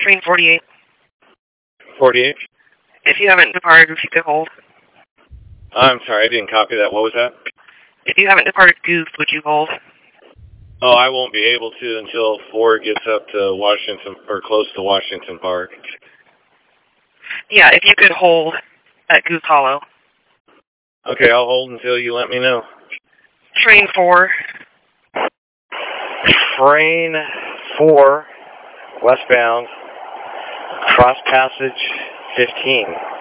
train 48. 48? If you haven't departed, if you could hold. I'm sorry, I didn't copy that. What was that? If you haven't departed Goose, would you hold? Oh, I won't be able to until 4 gets up to Washington, or close to Washington Park. Yeah, if you could hold at Goose Hollow. Okay, I'll hold until you let me know. Train 4. Train 4, westbound, cross passage 15.